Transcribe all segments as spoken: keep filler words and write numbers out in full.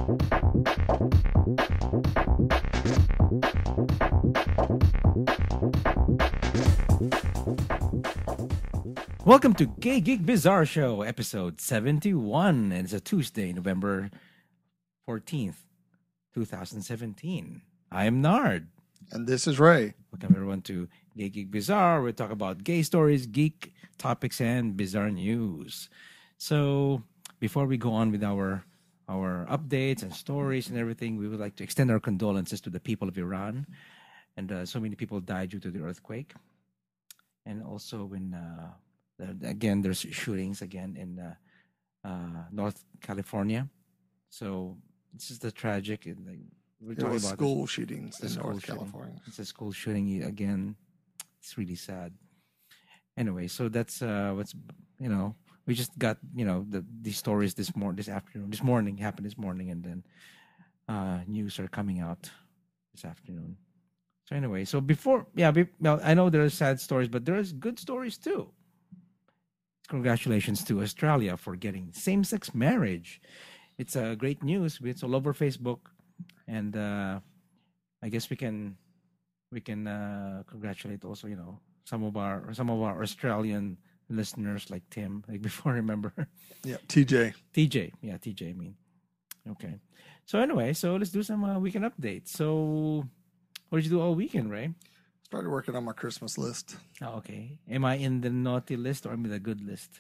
Welcome to Gay Geek Bizarre Show, episode seventy-one. And it's a Tuesday, November fourteenth, twenty seventeen. I'm Nard. And this is Ray. Welcome, everyone, to Gay Geek Bizarre. We talk about gay stories, geek topics, and bizarre news. So, before we go on with our our updates and stories and everything, we would like to extend our condolences to the people of Iran. And uh, so many people died due to the earthquake. And also when... Uh, Again, there's shootings again in uh, uh, North California. So this is the tragic. Like, we're talking about school this. shootings in North shooting. California. It's a school shooting again. It's really sad. Anyway, so that's uh, what's you know we just got you know the these stories this morning, this afternoon, this morning happened this morning, and then uh, news are coming out this afternoon. So anyway, so before yeah, be, well, I know there are sad stories, but there is good stories too. Congratulations to Australia for getting same-sex marriage. It's a uh, great news. It's all over Facebook, and uh, I guess we can we can uh, congratulate also, you know, some of our some of our Australian listeners like Tim, like before. Remember? Yeah, T J. T J, yeah, T J. I mean, okay. So anyway, so let's do some uh, weekend updates. So, what did you do all weekend, Ray? Started working on my Christmas list. Oh, okay. Am I in the naughty list or am I in the good list?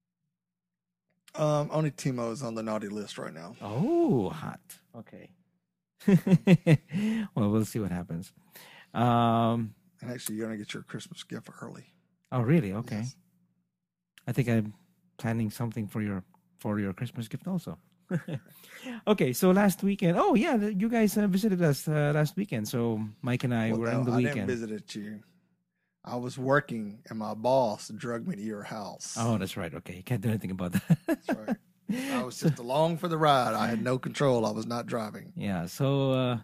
Um, only Timo is on the naughty list right now. Oh, hot. Okay. Well, we'll see what happens. Um, and actually, you're going to get your Christmas gift early. Oh, really? Okay. Yes. I think I'm planning something for your for your Christmas gift also. Okay, so last weekend. Oh, yeah, you guys uh, visited us uh, last weekend. So Mike and I well, were no, on the I weekend. I didn't visit you. I was working, and my boss drugged me to your house. Oh, that's right. Okay, you can't do anything about that. That's right. I was just along for the ride. I had no control. I was not driving. Yeah, so uh,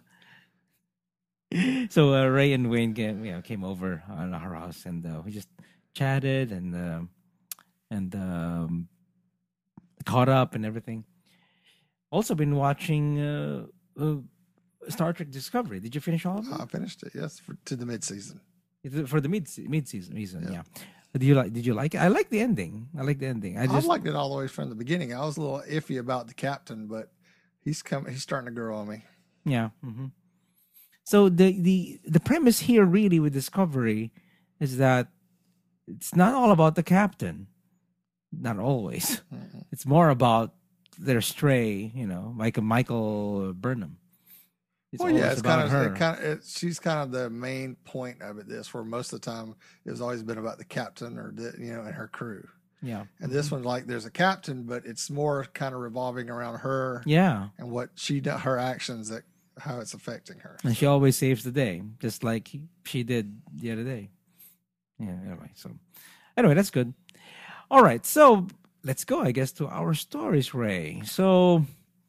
so uh, Ray and Wayne came, you know, came over on our house, and uh, we just chatted and uh, and um, caught up and everything. Also been watching uh, uh, Star Trek Discovery. Did you finish all of it? I finished it, yes, for, to the mid-season. For the mid mid season, season, yeah. yeah. Did you like? Did you like it? I like the ending. I like the ending. I just I liked it all the way from the beginning. I was a little iffy about the captain, but he's coming. He's starting to grow on me. Yeah. Mm-hmm. So the the the premise here, really, with Discovery, is that it's not all about the captain. Not always. Mm-hmm. It's more about their stray, you know, Michael Michael Burnham. It's well, yeah, it's kind of, it kind of it, she's kind of the main point of it. This, where most of the time it's always been about the captain or the, you know, and her crew. Yeah, and this mm-hmm. one's like there's a captain, but it's more kind of revolving around her. Yeah, and what she does, her actions, that how it's affecting her. And she always saves the day, just like he, she did the other day. Yeah. Anyway, so anyway, that's good. All right, so let's go, I guess, to our stories, Ray. So,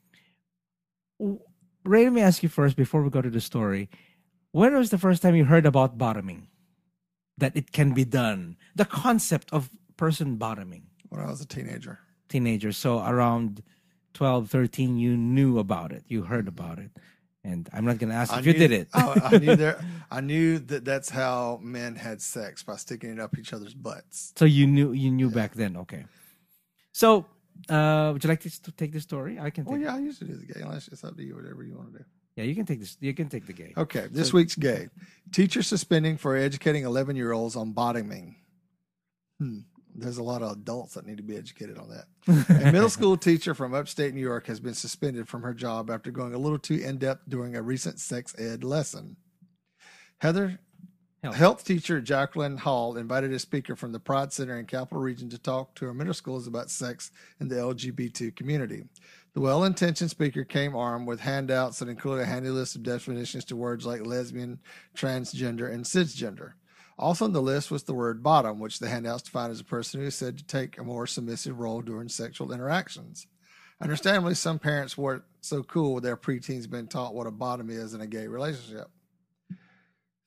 Ray, let me ask you first before we go to the story. When was the first time you heard about bottoming? That it can be done. The concept of person bottoming. When I was a teenager. Teenager. So around twelve, thirteen, you knew about it. You heard about it. And I'm not going to ask I if knew, you did it. I, I, knew there, I knew that that's how men had sex, by sticking it up each other's butts. So you knew you knew yeah. back then. Okay. So, uh, would you like to take the story? I can take Oh, yeah, I used to do the gay. Unless it's up to you, whatever you want to do. Yeah, you can take this. You can take the gay. Okay, this so, week's gay. Teacher suspending for educating eleven-year-olds on bottoming. Hmm. There's a lot of adults that need to be educated on that. A middle school teacher from upstate New York has been suspended from her job after going a little too in-depth during a recent sex ed lesson. Heather, health, health teacher Jacqueline Hall invited a speaker from the Pride Center in Capital Region to talk to her middle schools about sex in the L G B T community. The well-intentioned speaker came armed with handouts that included a handy list of definitions to words like lesbian, transgender, and cisgender. Also on the list was the word bottom, which the handouts defined as a person who is said to take a more submissive role during sexual interactions. Understandably, some parents weren't so cool with their preteens being taught what a bottom is in a gay relationship.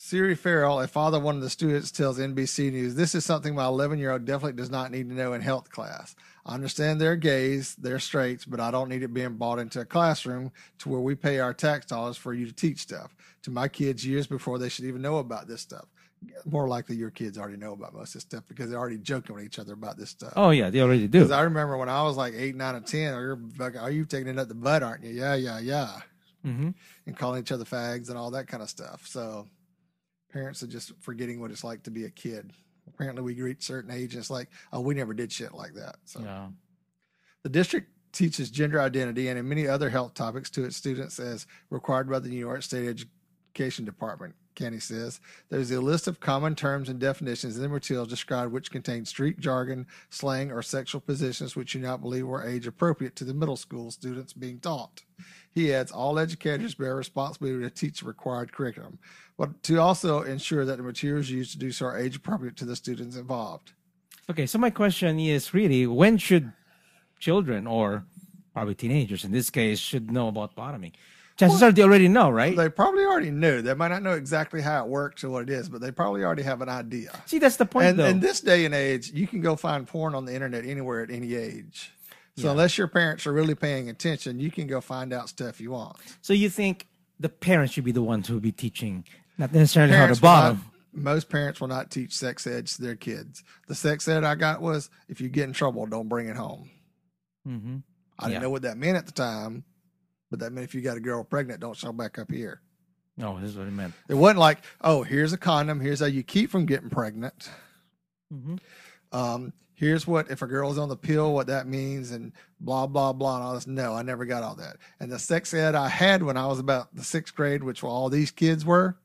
Siri Farrell, a father of one of the students, tells N B C News, "This is something my eleven-year-old definitely does not need to know in health class. I understand they're gays, they're straights, but I don't need it being brought into a classroom to where we pay our tax dollars for you to teach stuff to my kids years before they should even know about this stuff." More likely your kids already know about most of this stuff because they're already joking with each other about this stuff. Oh, yeah, they already do. Because I remember when I was like eight, nine, or ten, or you're like, "Are you taking it up the butt, aren't you?" Yeah, yeah, yeah. Mm-hmm. And calling each other fags and all that kind of stuff. So parents are just forgetting what it's like to be a kid. Apparently we reach a certain age and it's like, oh, we never did shit like that. So Yeah. the district teaches gender identity and in many other health topics to its students as required by the New York State Education Department. Kenny says there's a list of common terms and definitions in the materials described which contain street jargon, slang, or sexual positions which do not believe were age appropriate to the middle school students being taught. He adds all educators bear responsibility to teach the required curriculum, but to also ensure that the materials used to do so are age appropriate to the students involved. Okay, so my question is really, when should children, or probably teenagers in this case, should know about bottoming? Chances well, are they already know, right? They probably already knew. They might not know exactly how it works or what it is, but they probably already have an idea. See, that's the point, and, though. In this day and age, you can go find porn on the internet anywhere at any age. So Yeah. unless your parents are really paying attention, you can go find out stuff you want. So you think the parents should be the ones who will be teaching, not necessarily Parents how to bottom? Not, most parents will not teach sex ed to their kids. The sex ed I got was, if you get in trouble, don't bring it home. Mm-hmm. I didn't Yeah. know what that meant at the time, but that meant if you got a girl pregnant, don't show back up here. No, this is what it meant. It wasn't like, oh, here's a condom. Here's how you keep from getting pregnant. Mm-hmm. Um, here's what, if a girl's on the pill, what that means, and blah, blah, blah, and all this. No, I never got all that. And the sex ed I had when I was about the sixth grade, which all these kids were,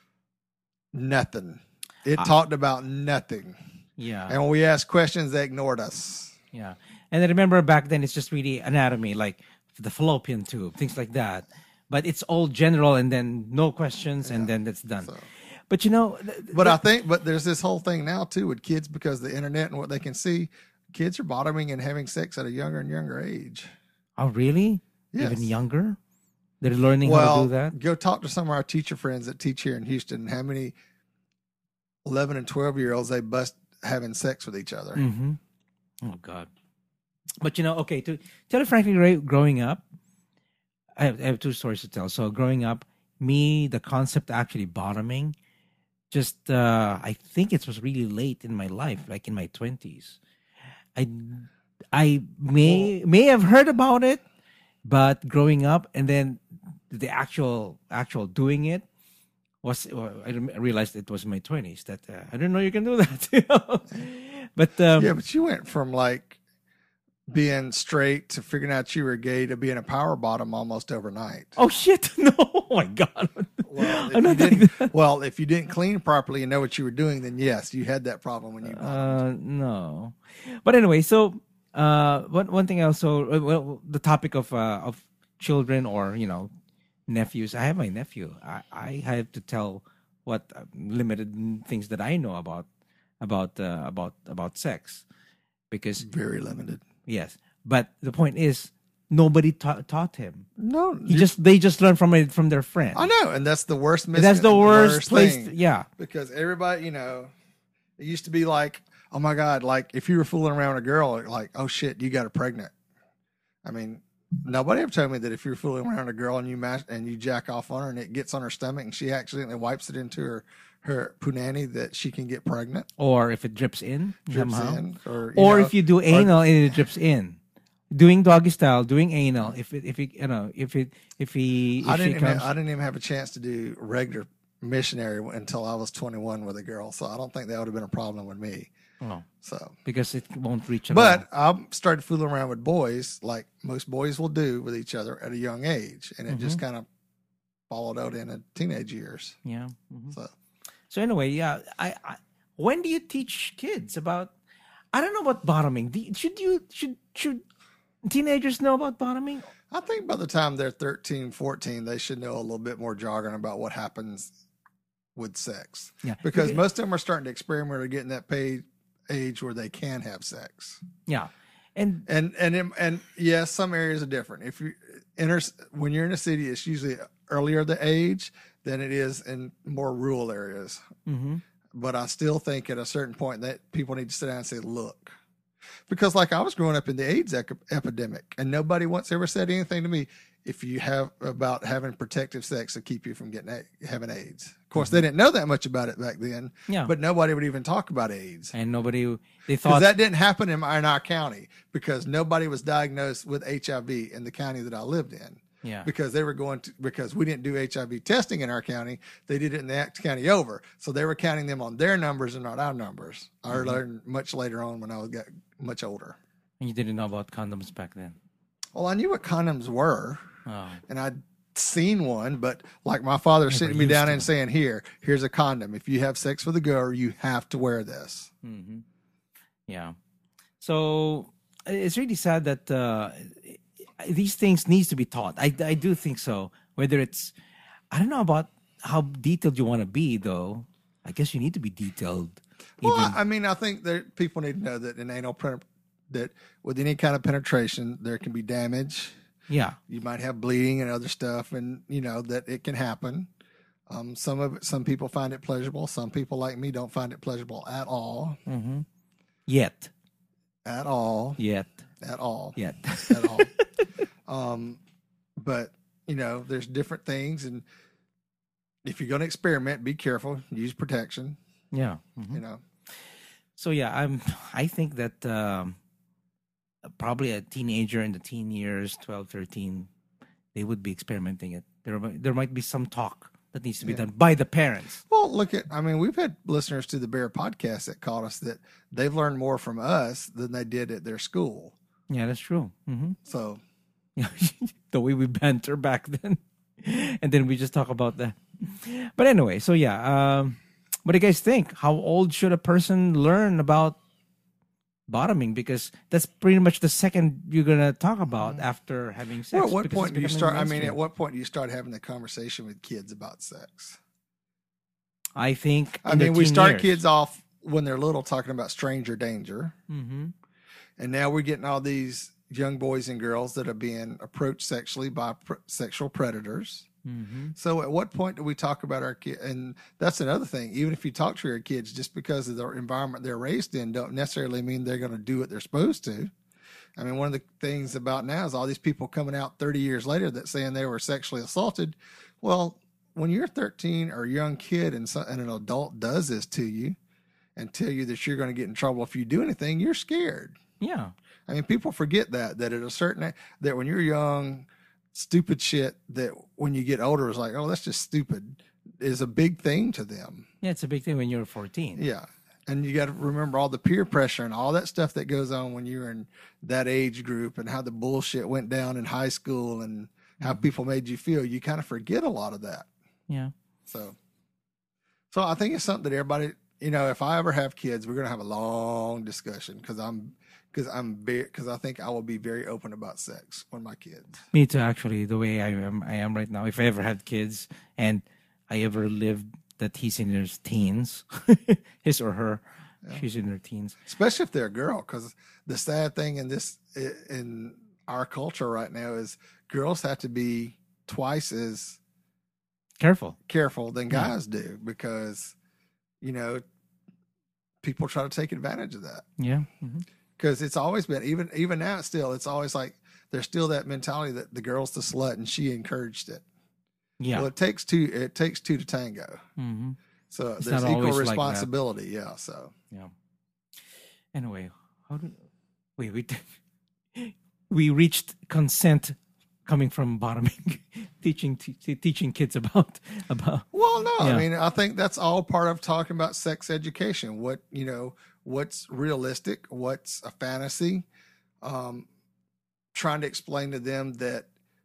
nothing. It I- talked about nothing. Yeah. And when we asked questions, they ignored us. Yeah. And I remember back then, it's just really anatomy, like the fallopian tube, things like that. But it's all general, and then no questions, and then that's done. So. But you know, th- But th- I think, but there's this whole thing now too with kids because of the internet and what they can see. Kids are bottoming and having sex at a younger and younger age. oh, really? Yes. Even younger? They're learning how Well, to do that? go talk to some of our teacher friends that teach here in Houston. How many eleven and twelve year olds they bust having sex with each other? Mm-hmm. Oh, God. But you know, okay, to tell you frankly, right, growing up, I have, I have two stories to tell. So growing up, me, the concept actually bottoming, just uh, I think it was really late in my life, like in my twenties. I I may may have heard about it, but growing up, and then the actual actual doing it was well, I rem- realized it was in my twenties that uh, I didn't know you can do that. You know? But um, Yeah, but you went from like being straight to figuring out you were gay to being a power bottom almost overnight. oh shit! No, oh my god! Well, if I'm you not like didn't, that. well, if you didn't clean properly and know what you were doing, then yes, you had that problem when you. Uh, no, but anyway, so uh, one one thing also, uh, well, the topic of uh, of children or you know nephews. I have my nephew. I, I have to tell what uh, limited things that I know about about uh, about about sex, because Very limited. yes, but the point is nobody ta- taught him. No, He you- just they just learn from it from their friends. I know, and that's the worst. Mis- That's the worst, place. thing. to- yeah. Because everybody, you know, it used to be like, oh my God, like if you were fooling around with a girl, like, oh shit, you got her pregnant. I mean, nobody ever told me that if you're fooling around with a girl and you mash and you jack off on her and it gets on her stomach and she accidentally wipes it into her her punani, that she can get pregnant. Or if it drips in Drips somehow. in, or, you Or know, if you do anal and it drips in. Doing doggy style, doing anal. If it, if it, you know, if it, if he, if I she didn't even comes, I didn't even have a chance to do regular missionary until I was twenty-one with a girl, so I don't think that would have been a problem with me. oh, So. because it won't reach. At But all. I started fooling around with boys like most boys will do with each other at a young age. And it Mm-hmm. just kind of followed out into teenage years. yeah. mhm. So So anyway, yeah. I, I, when do you teach kids about? I don't know about bottoming. Do, you- should you should should teenagers know about bottoming? I think by the time they're thirteen, fourteen, they should know a little bit more jargon about what happens with sex. Yeah, Because Okay. most of them are starting to experiment or getting that paid age where they can have sex. Yeah, and And and and yes, some areas are different. If you inner when you're in a city, it's usually earlier the age than it is in more rural areas. Mm-hmm. But I still think at a certain point that people need to sit down and say, look, because like I was growing up in the AIDS ec- epidemic, and nobody once ever said anything to me if you have about having protective sex to keep you from getting a- having AIDS. Of course, mm-hmm. they didn't know that much about it back then. Yeah. But nobody would even talk about AIDS. And nobody, they Because thought that didn't happen in, in our county because nobody was diagnosed with H I V in the county that I lived in. Yeah. Because they were going to, because we didn't do H I V testing in our county, they did it in the next county over. So they were counting them on their numbers and not our numbers. I mm-hmm. learned much later on when I was got much older. And you didn't know about condoms back then? Well, I knew what condoms were, oh. and I'd seen one, but like my father Never sitting me down to. and saying, here, here's a condom. If you have sex with a girl, you have to wear this. Mm-hmm. Yeah. So it's really sad that uh, these things needs to be taught. I, I do think so. Whether it's, I don't know about how detailed you want to be, though. I guess you need to be detailed. Well, even. I mean, I think that people need to know that in anal pen- that with any kind of penetration, there can be damage. Yeah, you might have bleeding and other stuff, and you know that it can happen. Um, some of it, some people find it pleasurable. Some people, like me, don't find it pleasurable at all. Mm-hmm. Yet, at all. Yet, at all. Yet, at all. Um, but you know, there's different things, and if you're going to experiment, be careful. Use protection. Yeah, mm-hmm. you know. So yeah, I'm. I think that. Um, Probably a teenager in the teen years, twelve, thirteen, they would be experimenting it. There, there might be some talk that needs to be yeah. done by the parents. Well, look at, I mean, we've had listeners to the Bear podcast that called us that they've learned more from us than they did at their school. Yeah, that's true. Mm-hmm. So, the way we banter back then, and then we just talk about that. But anyway, so yeah, um, what do you guys think? How old should a person learn about bottoming, because that's pretty much the second you're gonna talk about mm-hmm. after having sex. Well, at what point do you start? I mean, at what point do you start having the conversation with kids about sex? I think. I mean, we start years. kids off when they're little talking about stranger danger, mm-hmm. and now we're getting all these young boys and girls that are being approached sexually by pre- sexual predators. Mm-hmm. So at what point do we talk about our kids? And that's another thing. Even if you talk to your kids, just because of the environment they're raised in, don't necessarily mean they're going to do what they're supposed to. I mean, one of the things about now is all these people coming out thirty years later that saying they were sexually assaulted. Well, when you're thirteen or a young kid and, so, and an adult does this to you and tell you that you're going to get in trouble if you do anything, you're scared. Yeah. I mean, people forget that, that at a certain, that when you're young, stupid shit that when you get older is like, oh, that's just stupid, is a big thing to them. Yeah, it's a big thing when you're fourteen. Yeah. And you got to remember all the peer pressure and all that stuff that goes on when you're in that age group and how the bullshit went down in high school and how mm-hmm. people made you feel. You kind of forget a lot of that. Yeah. So, so I think it's something that everybody, you know, if I ever have kids, we're going to have a long discussion because I'm, because I'm very, because I think I will be very open about sex with my kids. Me too, actually. The way I am, I am right now. If I ever had kids and I ever lived that he's in his teens, his or her, yeah. she's in her teens. Especially if they're a girl, because the sad thing in this in our culture right now is girls have to be twice as careful careful than guys yeah. do, because you know people try to take advantage of that. Yeah. Mm-hmm. Because it's always been, even even now, still, it's always like there's still that mentality that the girl's the slut and she encouraged it. Yeah. Well, it takes two. It takes two to tango. Mm-hmm. So it's there's equal responsibility. Like yeah. So yeah. Anyway, how do wait we we reached consent coming from bottoming, teaching t- teaching kids about about. Well, no, yeah. I mean, I think that's all part of talking about sex education. What you know. What's realistic, what's a fantasy, um, trying to explain to them that,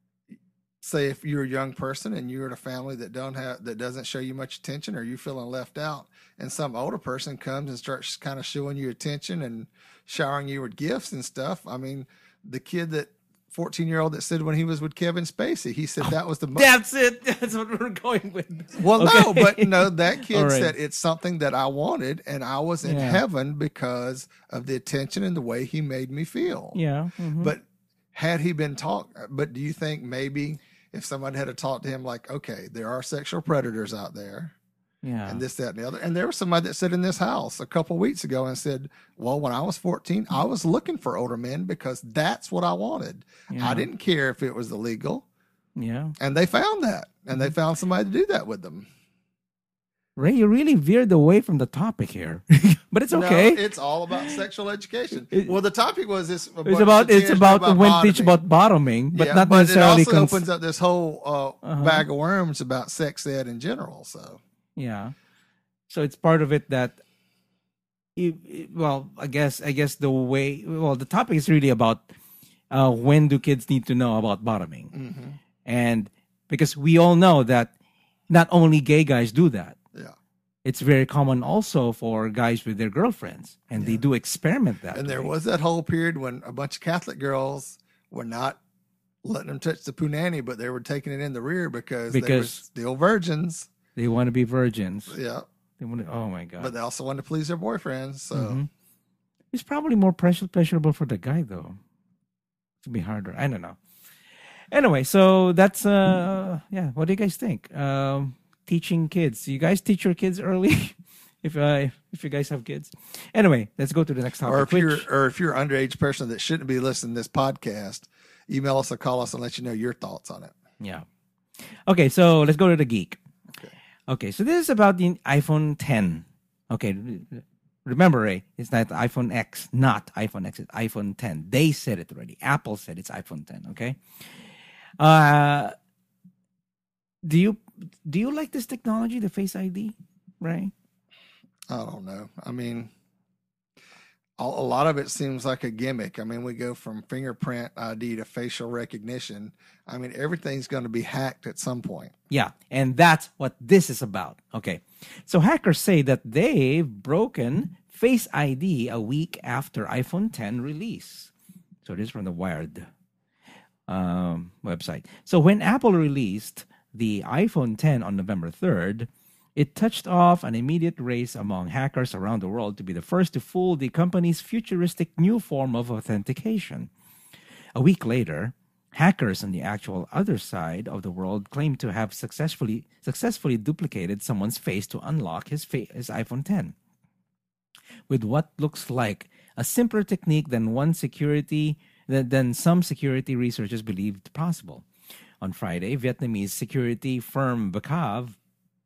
say, if you're a young person and you're in a family that don't have that doesn't show you much attention, or you feeling left out, and some older person comes and starts kind of showing you attention and showering you with gifts and stuff. I mean, the kid that fourteen year old that said when he was with Kevin Spacey, he said that was the most. That's it. That's what we're going with. Well, okay. no, but no, that kid right. said it's something that I wanted, and I was in yeah. heaven because of the attention and the way he made me feel. Yeah. Mm-hmm. But had he been taught, but do you think maybe if somebody had to talk to him like, okay, there are sexual predators out there. Yeah. And this, that, and the other. And there was somebody that sat in this house a couple of weeks ago and said, well, when I was fourteen, I was looking for older men because that's what I wanted. Yeah. I didn't care if it was illegal. Yeah. And they found that. And they found somebody to do that with them. Ray, you really veered away from the topic here. But it's okay. No, it's all about sexual education. It- well, the topic was this. It's about it's about, when teach about bottoming, but yeah, not but it necessarily also cons- opens up this whole uh, Uh-huh. bag of worms about sex ed in general. So Yeah. So it's part of it that it, it- well, I guess I guess the way well the topic is really about uh, when do kids need to know about bottoming. mm-hmm. And because we all know that not only gay guys do that. yeah, It's very common also for guys with their girlfriends, and they do experiment that. and there way. was that whole period when a bunch of Catholic girls were not letting them touch the punani, but they were taking it in the rear because, they were Because- still virgins. They want to be virgins. Yeah, They want to, oh my god! but they also wanted to please their boyfriends. So Mhm. It's probably more pressure, pleasurable for the guy though. To be harder. I don't know. Anyway, so that's uh yeah. What do you guys think? Um, teaching kids. You guys teach your kids early, if uh, if you guys have kids. Anyway, let's go to the next topic. or if which- you're or if you're an underage person that shouldn't be listening to this podcast, email us or call us and let you know your thoughts on it. Yeah. Okay, so let's go to the geek. Okay. Okay, so this is about the iPhone ten. Okay, remember, Ray, it's not iPhone X, not iPhone X, it's iPhone ten. They said it already. Apple said it's iPhone ten, okay? Uh, do you do you like this technology, the Face I D, Ray? I don't know. I mean, a a lot of it seems like a gimmick. I mean, we go from fingerprint I D to facial recognition. I mean, everything's going to be hacked at some point. Yeah, and that's what this is about. Okay, so hackers say that they've broken Face I D a week after iPhone ten release. So this is from the Wired um, website. So when Apple released the iPhone ten on November third, it touched off an immediate race among hackers around the world to be the first to fool the company's futuristic new form of authentication. A week later, hackers on the actual other side of the world claimed to have successfully successfully duplicated someone's face to unlock his, fa- his iPhone ten. With what looks like a simpler technique than one security than, than some security researchers believed possible. On Friday, Vietnamese security firm Bacave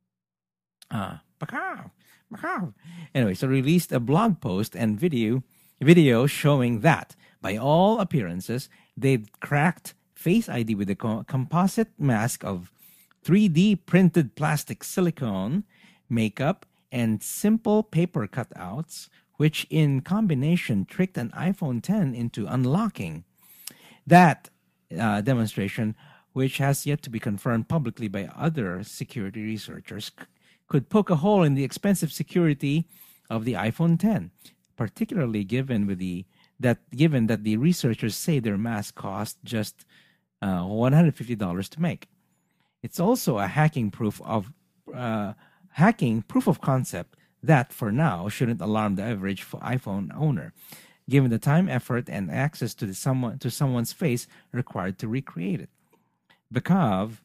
uh, Bacave, Bacave. Anyway, so released a blog post and video video showing that, by all appearances, they'd cracked Face I D with a co- composite mask of three D printed plastic silicone, makeup, and simple paper cutouts, which in combination tricked an iPhone ten into unlocking. That uh, demonstration, which has yet to be confirmed publicly by other security researchers, c- could poke a hole in the expensive security of the iPhone ten, particularly given with the that given that the researchers say their mask cost just uh, one hundred fifty dollars to make. It's also a hacking proof of uh, hacking proof of concept that, for now, shouldn't alarm the average f- iPhone owner, given the time, effort, and access to the someone to someone's face required to recreate it. Bacave,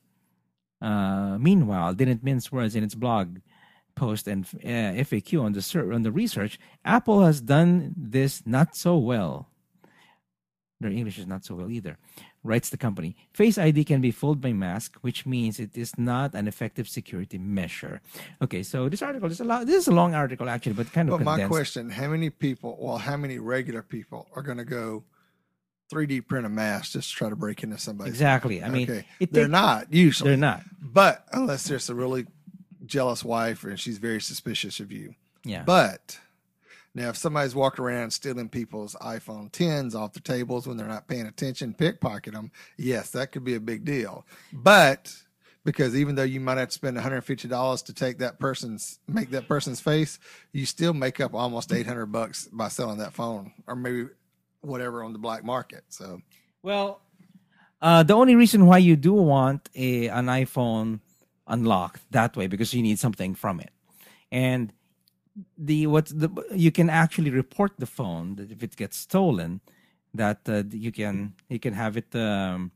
uh, meanwhile, didn't mince words in its blog post and uh, F A Q on the sur- on the research. Apple has done this not so well. Their English is not so well either, writes the company. Face I D can be fooled by mask, which means it is not an effective security measure. Okay, so this article is a lot. This is a long article actually, but kind of But my condensed. question, how many people, well, how many regular people are going to go three D print a mask just to try to break into somebody? Exactly. I mean, okay. it They're take- not usually. They're not. But unless there's a really jealous wife and she's very suspicious of you. Yeah. But now, if somebody's walking around stealing people's iPhone tens off the tables when they're not paying attention, pickpocket them, yes, that could be a big deal. But because even though you might have to spend one hundred fifty dollars to take that person's, make that person's face, you still make up almost eight hundred bucks by selling that phone or maybe whatever on the black market. So, Well, uh, the only reason why you do want a an iPhone unlocked that way because you need something from it, and the what the you can actually report the phone that if it gets stolen, that uh, you can you can have it um,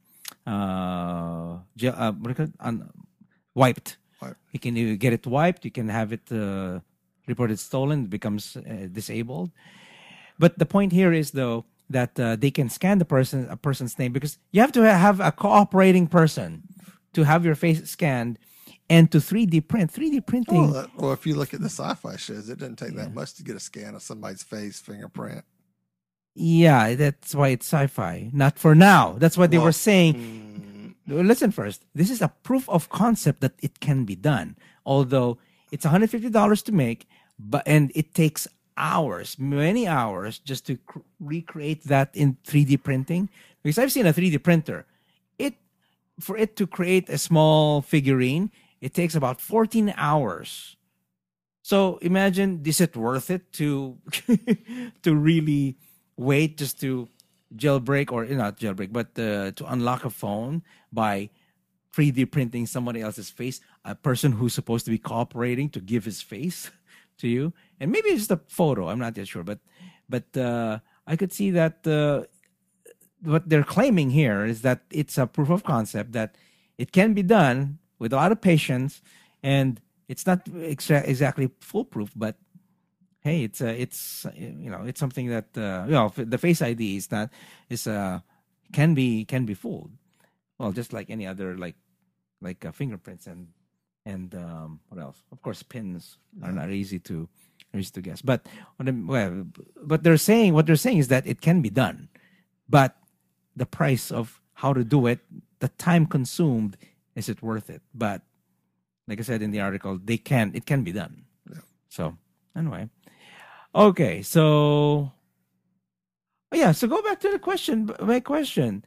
uh, gel, uh, what do you call it? Un- wiped. Right. You can you get it wiped. You can have it uh, reported stolen. It becomes uh, disabled. But the point here is though that uh, they can scan the person a person's name because you have to have a cooperating person to have your face scanned and to three D print. three D printing. Well, that, well, if you look at the sci-fi shows, it doesn't take that much to get a scan of somebody's face fingerprint. Yeah, that's why it's sci-fi. Not for now. That's what they Well, were saying. Listen first. This is a proof of concept that it can be done. Although it's one hundred fifty dollars to make, but and it takes hours, many hours, just to cr- recreate that in three D printing. Because I've seen a three D printer. It for it to create a small figurine, it takes about fourteen hours. So imagine, is it worth it to to really wait just to jailbreak or not jailbreak, but uh, to unlock a phone by three D printing somebody else's face, a person who's supposed to be cooperating to give his face to you, and maybe it's just a photo. I'm not yet sure, but but uh, I could see that uh, what they're claiming here is that it's a proof of concept that it can be done with a lot of patience, and it's not exa- exactly foolproof, but hey, it's uh, it's uh, you know it's something that uh, you know the Face I D is not is uh can be can be fooled. Well, just like any other like like uh, fingerprints and and um, what else? Of course, pins are not easy to easy to guess. But what I'm, well, but they're saying what they're saying is that it can be done, but the price of how to do it, the time consumed, is it worth it? But like I said in the article, they can it can be done. Yeah. So anyway. Okay, so oh yeah, so go back to the question. My question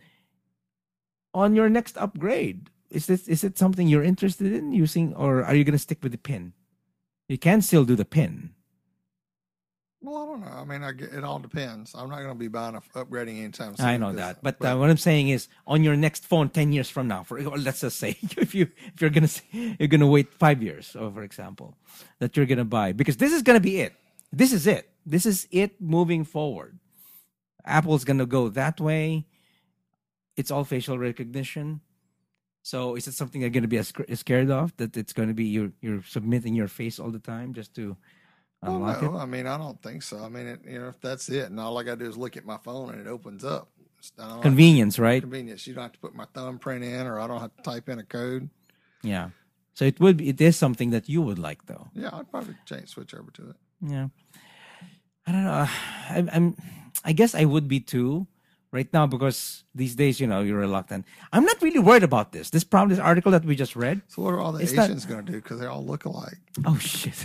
on your next upgrade, is this is it something you're interested in using, or are you going to stick with the pin? You can still do the pin. Well, I don't know. I mean, I get, it all depends. I'm not going to be buying a, upgrading anytime soon. I know that, but, uh, what I'm saying is, on your next phone, ten years from now, for let's just say, if you if you're gonna you're gonna wait five years, or for example, that you're gonna buy, because this is gonna be it. This is it. This is it moving forward. Apple's going to go that way. It's all facial recognition. So is it something you're going to be as scared of, that it's going to be you're, you're submitting your face all the time just to unlock well, no, it? I mean, I don't think so. I mean, it, you know, if that's it, and all I got to do is look at my phone and it opens up. I don't Convenience, like, right? Convenience. You don't have to put my thumbprint in, or I don't have to type in a code. Yeah. So it would be, it is something that you would like, though. Yeah, I'd probably change, switch over to it. Yeah. I don't know. I, I'm, I guess I would be too right now, because these days, you know, you're reluctant. I'm not really worried about this. This problem, this article that we just read. So what are all the it's Asians not... going to do? Because they all look alike. Oh, shit.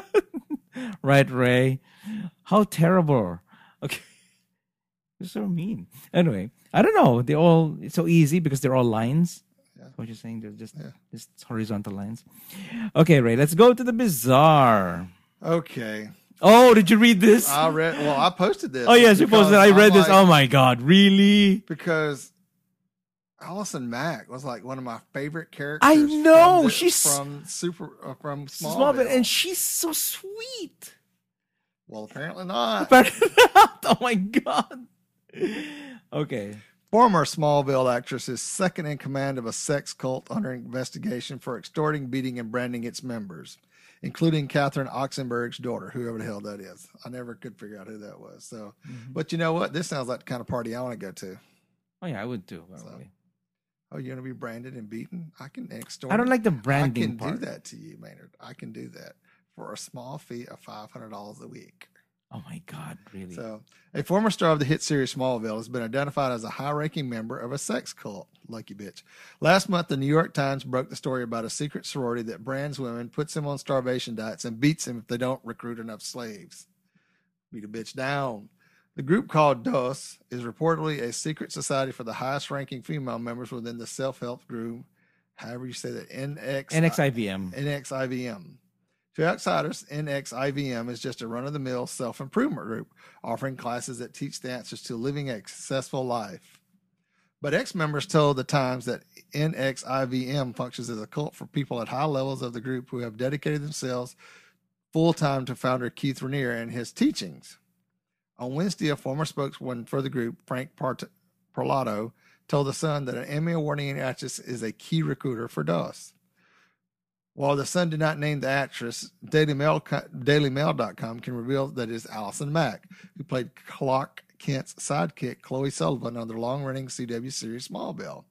Right, Ray? How terrible. Okay. You're so mean. Anyway, I don't know. They all, it's so easy because they're all lines. Yeah. That's what you're saying. They're just, yeah. just horizontal lines. Okay, Ray, let's go to the bizarre. Okay. Oh, did you read this? I read. Well, I posted this. Oh yes, you posted. I read I'm this. like, oh my God, really? Because Allison Mack was like one of my favorite characters. I know from the, she's from Super uh, from Smallville. Smallville, and she's so sweet. Well, apparently not. Apparently not. Oh my God. Okay. Former Smallville actress is second in command of a sex cult under investigation for extorting, beating, and branding its members, including Catherine Oxenberg's daughter, whoever the hell that is. I never could figure out who that was. So, mm-hmm. But you know what? This sounds like the kind of party I want to go to. Oh yeah, I would too. So, oh, you're going to be branded and beaten? I can extort. I don't like the branding I can part. do that to you, Maynard. I can do that for a small fee of five hundred dollars a week. Oh my God, really? So, a former star of the hit series Smallville has been identified as a high-ranking member of a sex cult. Lucky bitch. Last month, the New York Times broke the story about a secret sorority that brands women, puts them on starvation diets, and beats them if they don't recruit enough slaves. Beat a bitch down. The group, called DOS, is reportedly a secret society for the highest-ranking female members within the self-help group, however you say that, N X I V M. N X I V M. To outsiders, N X I V M is just a run-of-the-mill self-improvement group, offering classes that teach the answers to living a successful life. But ex-members told the Times that N X I V M functions as a cult for people at high levels of the group who have dedicated themselves full-time to founder Keith Raniere and his teachings. On Wednesday, a former spokesman for the group, Frank Part- Parlato, told The Sun that an Emmy awarding actress is a key recruiter for Doss. While The Sun did not name the actress, Daily Mail, Daily Mail dot com can reveal that it is Allison Mack, who played Clark Kent's sidekick, Chloe Sullivan, on the long-running C W series Smallville.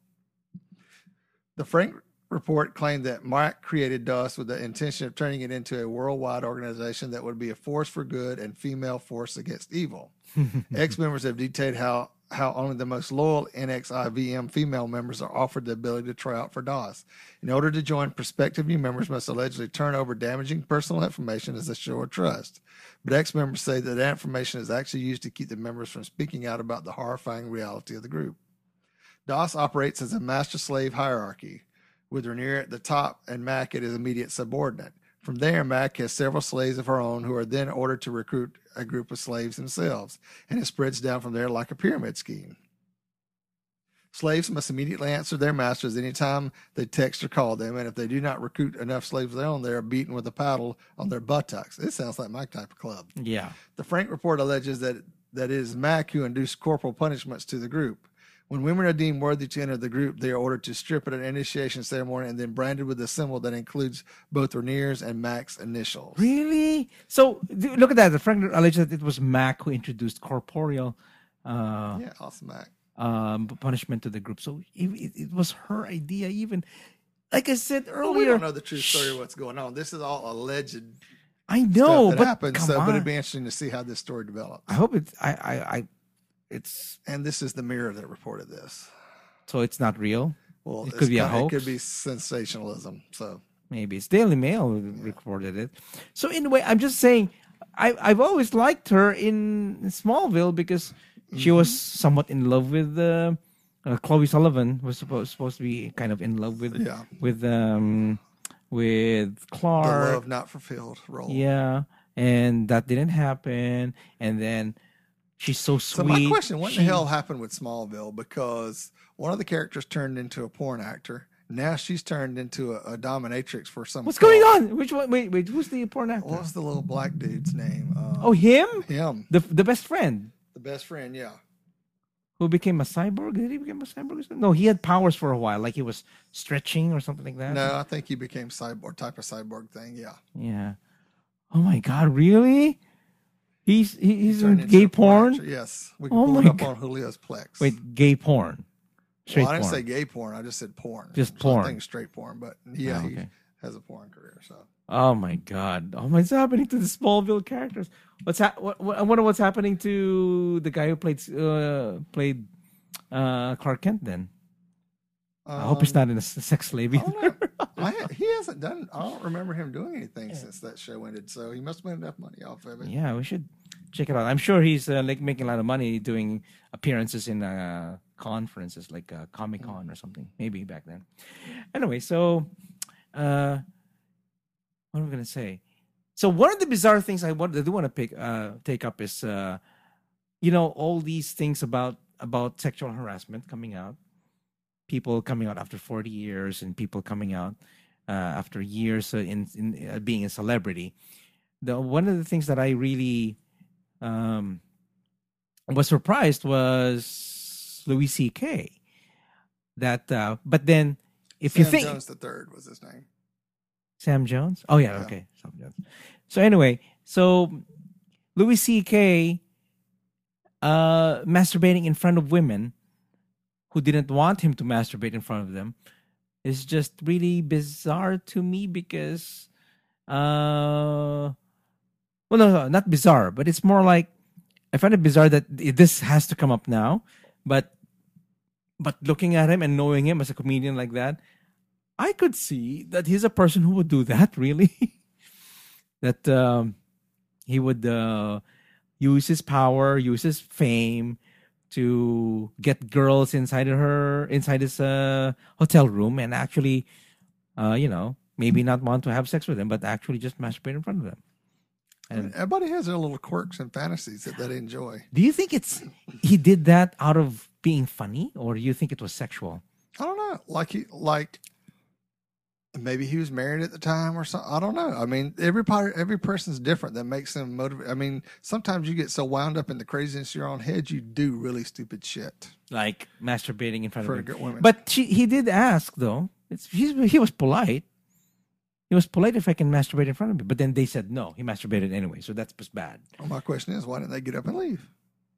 The Frank report claimed that Mack created Doss with the intention of turning it into a worldwide organization that would be a force for good and female force against evil. Ex-members have detailed how how only the most loyal N X I V M female members are offered the ability to try out for Doss. In order to join, prospective new members must allegedly turn over damaging personal information as a show of trust. But ex-members say that that information is actually used to keep the members from speaking out about the horrifying reality of the group. Doss operates as a master-slave hierarchy, with Raniere at the top and Mack at his immediate subordinate. From there, Mack has several slaves of her own who are then ordered to recruit a group of slaves themselves, and it spreads down from there like a pyramid scheme. Slaves must immediately answer their masters anytime they text or call them, and if they do not recruit enough slaves of their own, they are beaten with a paddle on their buttocks. This sounds like my type of club. Yeah. The Frank report alleges that, that it is Mack who induced corporal punishments to the group. When women are deemed worthy to enter the group, they are ordered to strip at an initiation ceremony and then branded with a symbol that includes both Raniere's and Mack's initials. Really? So th- look at that. The Frank alleged that it was Mack who introduced corporeal uh, Yeah, awesome Mack. um, punishment to the group. So it, it, it was her idea. Even like I said earlier, Well, we don't know the true story of what's going on. This is all alleged. I know, stuff that but happened. come So, on. but it'd be interesting to see how this story develops. I hope it's. I. I. I it's And this is the Mirror that reported this. so it's not real. Well, It it's could be a kinda- hoax. It could be sensationalism. So Maybe it's Daily Mail who reported it. So anyway, I'm just saying, I I've always liked her in Smallville because she was somewhat in love with uh, uh, Chloe Sullivan. Was supposed supposed to be kind of in love with Yeah. with um with the Clark. love not fulfilled role. Yeah, and that didn't happen. And then she's so So sweet. my question: What She- the hell happened with Smallville? Because one of the characters turned into a porn actor. Now she's turned into a, a dominatrix for some. What's cult. going on? Which one? Wait, wait. Who's the porn actor? What was the little black dude's name? Uh, Oh, him, him, the the best friend the best friend. Yeah. who became a cyborg. Did he become a cyborg? or something? No, he had powers for a while, like he was stretching or something like that. No, I think he became cyborg type of cyborg thing. Yeah. Yeah. Oh my God! Really? He's he, he's Turned in into gay a porn. actor. Yes, we can Oh pull it my up God. on Julio's Plex. Wait, gay porn. Straight well, I didn't porn. say gay porn. I just said porn. Just So I porn. think straight porn, but yeah, Oh, he okay. has a porn career. So Oh my God! Oh my! What's happening to the Smallville characters? What's ha- what, what, I wonder what's happening to the guy who played uh, played uh, Clark Kent. Then I hope he's not in a s- sex slave Um, I either. don't know. I, he hasn't done. I don't remember him doing anything since that show ended. So he must have made enough money off of it. Yeah, we should check it out. I'm sure he's uh, like making a lot of money doing appearances in uh, conferences like uh, Comic Con or something. Maybe back then. Anyway, so uh, what am I gonna say? So one of the bizarre things I want I do want to pick uh, take up is uh, you know all these things about about sexual harassment coming out, people coming out after forty years, and people coming out uh, after years uh, in in uh, being a celebrity. The one of the things that I really um, was surprised was Louis C K. That, uh, but then if Sam you think Jones the third was his name. Sam Jones, oh yeah, Yeah. okay, Sam Jones. So anyway, so Louis C K. Uh, masturbating in front of women who didn't want him to masturbate in front of them is just really bizarre to me because, uh, well, no, no, not bizarre, but it's more like I find it bizarre that this has to come up now. But, but looking at him and knowing him as a comedian like that, I could see that he's a person who would do that. Really, that um, he would uh, use his power, use his fame to get girls inside of her inside his uh, hotel room and actually, uh, you know, maybe not want to have sex with them, but actually just masturbate in front of them. I mean, everybody has their little quirks and fantasies that they enjoy. Do you think it's he did that out of being funny, or do you think it was sexual? I don't know. Like he, like maybe he was married at the time or something. I don't know. I mean, every part, every person's different. That makes them motivate. I mean, sometimes you get so wound up in the craziness of your own head, you do really stupid shit. Like masturbating in front For of good women. But she, he did ask though. It's he's, he was polite. He was polite if I can masturbate in front of me. But then they said no. He masturbated anyway, so that's just bad. Well, my question is, why didn't they get up and leave?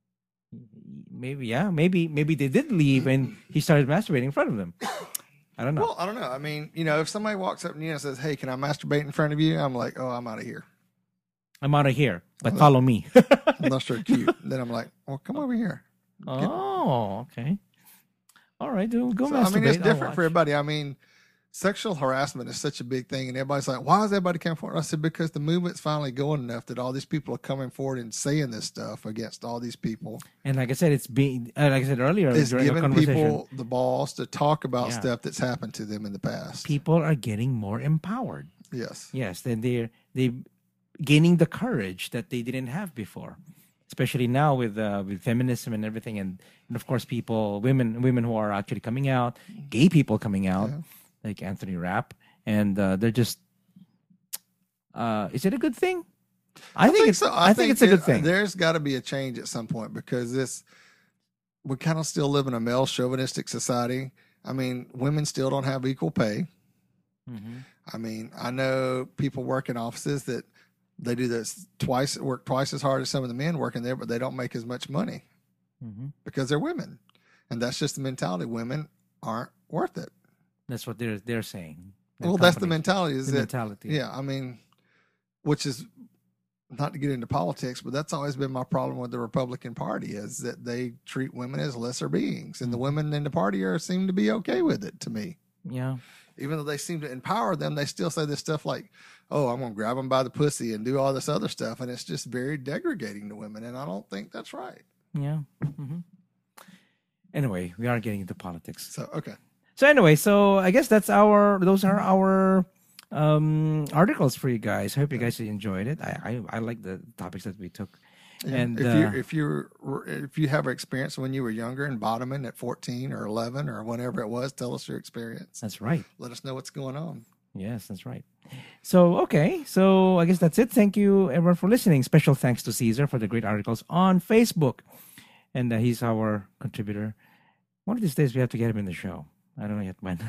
Maybe yeah. Maybe maybe they did leave and he started masturbating in front of them. I don't know. Well, I don't know. I mean, you know, if somebody walks up to you and says, "Hey, can I masturbate in front of you?" I'm like, "Oh, I'm out of here. I'm out of here, but follow me." Unless they're cute. Then I'm like, "Well, come over here." Oh, okay. All right, dude, go So, masturbate. I mean, it's I'll different watch. for everybody. I mean, sexual harassment is such a big thing, and everybody's like, "Why is everybody coming forward?" I said, "Because the movement's finally going enough that all these people are coming forward and saying this stuff against all these people. And like I said, it's being uh, like I said earlier It's during our giving conversation. people the balls to talk about Yeah. stuff that's happened to them in the past." People are getting more empowered. Yes. Yes, then they're they gaining the courage that they didn't have before, especially now with uh, with feminism and everything, and, and of course, people, women, women who are actually coming out, gay people coming out, Yeah. like Anthony Rapp, and uh, they're just. Uh, is it a good thing? I, think, it's. so. I, think, it's a good it- thing. There's got to be a change at some point because this, we kind of still live in a male chauvinistic society. I mean, women still don't have equal pay. Mhm. I mean, I know people work in offices that they do this twice, work twice as hard as some of the men working there, but they don't make as much money Mhm. because they're women. And that's just the mentality. Women aren't worth it. That's what they're they're saying. The Well, that's the companies. mentality is The that, mentality. yeah, I mean, which is not to get into politics, but that's always been my problem with the Republican Party is that they treat women as lesser beings. And the women in the party are seem to be okay with it to me. Yeah. Even though they seem to empower them, they still say this stuff like, "Oh, I'm going to grab them by the pussy and do all this other stuff." And it's just very degrading to women. And I don't think that's right. Yeah. hmm Anyway, we are getting into politics. So, okay. So anyway, so I guess that's our those are our um, articles for you guys. I hope you guys enjoyed it. I I, I like the topics that we took. And if uh, you if you if you have experience when you were younger and bottoming at fourteen or eleven or whenever it was, tell us your experience. that's right. Let us know what's going on. Yes, that's right. So, okay. So, I guess that's it. Thank you, everyone, for listening. Special thanks to Caesar for the great articles on Facebook. And uh, he's our contributor. One of these days, we have to get him in the show. I don't know yet when.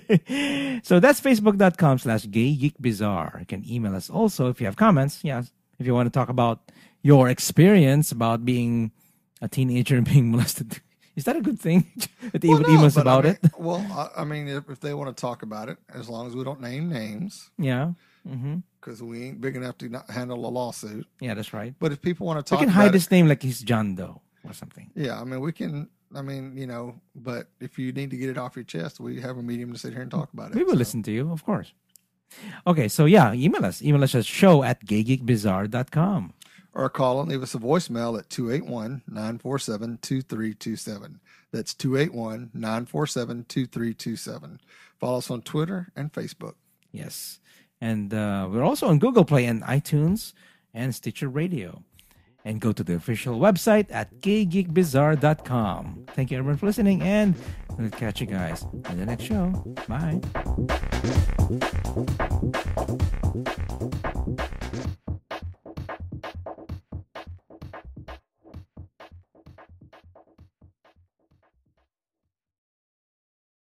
So, that's facebook.com slash Gay Geek Bizarre. You can email us also if you have comments. Yeah, if you want to talk about your experience about being a teenager and being molested. Is that a good thing? That they Well, would no, email us but about I mean, it? Well, I, I mean, if, if they want to talk about it, as long as we don't name names, Yeah. Mm-hmm. because we ain't big enough to not handle a lawsuit. Yeah, that's right. But if people want to We talk can about hide it, his name like he's John Doe or something. yeah, I mean, we can. I mean, you know, but if you need to get it off your chest, we have a medium to sit here and talk about it. We will So, listen to you, of course. Okay, so yeah, email us. Email us at show at gay geek bizarre dot com. Or call and leave us a voicemail at two eight one, nine four seven, two three two seven. That's two eight one, nine four seven, two three two seven. Follow us on Twitter and Facebook. Yes. And uh, we're also on Google Play and iTunes and Stitcher Radio. And go to the official website at gay geek bizarre dot com. Thank you, everyone, for listening, and we'll catch you guys on the next show. Bye.